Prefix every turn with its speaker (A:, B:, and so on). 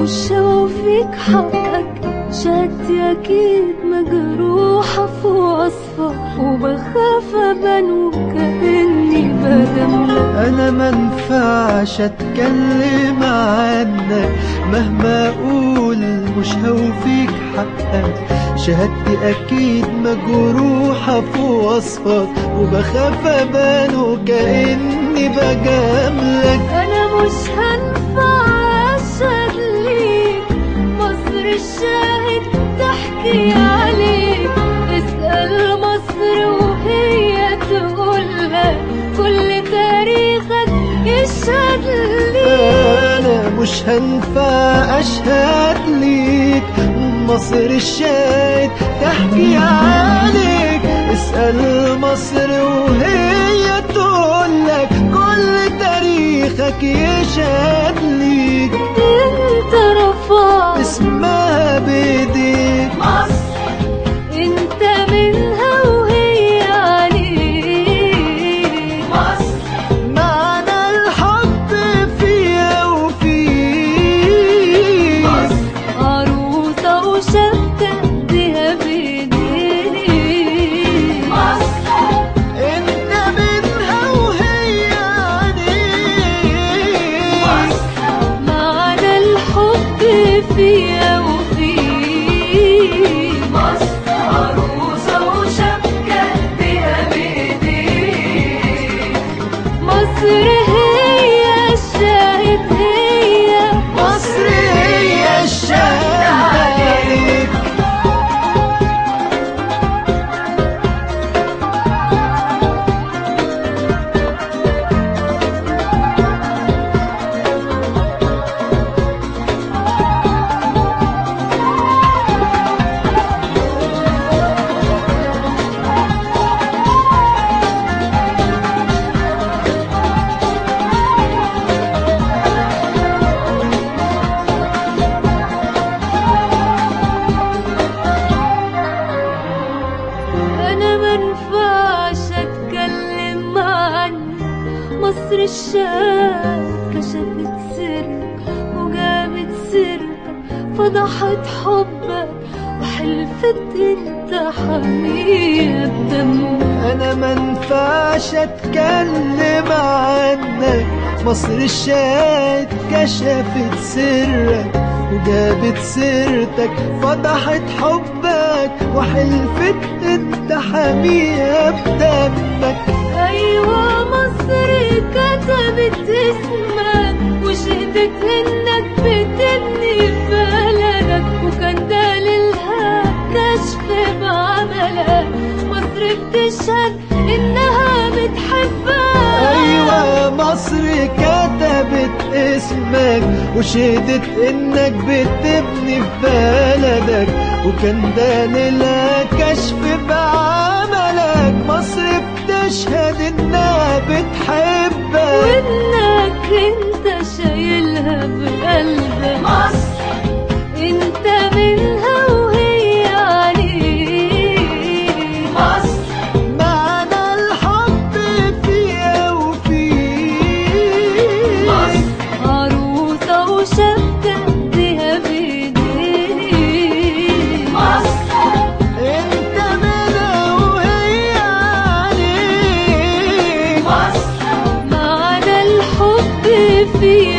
A: مش هوفيك حقك، شهادتي أكيد مجروحة في وصفك، وبخاف أبان وكأني بدملك.
B: أنا منفعش أتكلم عنك، مهما أقول مش هوفيك حقك، شهادتي أكيد مجروحة في وصفك، وبخاف أبان وكأني بجاملك.
A: أنا مش هنفع أشهد ليك، مصر الشاهد تحكي عليك، اسأل مصر وهي تقولك كل تاريخك يشهد ليك.
B: أنا مش هنفع أشهد ليك، مصر الشاهد تحكي عليك، اسأل مصر وهي تقولك كل تاريخك يشهد ليك.
A: انت رفعت
B: اسمها بإيديك
A: مصر، انت منها وهي عليك. مصر
B: معنى الحب فيها وفيك،
A: مصر عروسة وشبكة ايديها بايديك. مصر
B: انت منها وهي عليك.
A: مصر معنى الحب فيها وفيك. مصر عروسة وشبكة ايديها بايديك. مصر هي الشاهد، هي
B: مصر هي الشاهد عليك.
A: أنا منفعش أتكلم عنك، مصر الشاهد كشفت سرك وجابت سيرتك، فضحت حبك وحلفت انت حامية بدمك.
B: انا منفعش اتكلم عنك، مصر الشاهد كشفت سرك وجابت سيرتك، فضحت حبك وحلفت انت حاميها بدمك.
A: أيوة مصر كتبت اسمك وشهدت إنك بتبني في بلدك، وكان دليلها كشف بعملك. مصر بتشهد إنها بتحبك.
B: ايوه مصر كتبت اسمك وشهدت انك بتبني في بلدك، وكان دليلها كشف بعملك. مصر بتشهد انها بتحبك
A: وإنك انت شايلها بقلبك. مصر انت منها وهي عليك. مصر
B: معنى الحب فيها وفيك.
A: مصر عروسة وشبكة ايديها بايديك. مصر
B: انت منها وهي عليك.
A: مصر معنى الحب فيها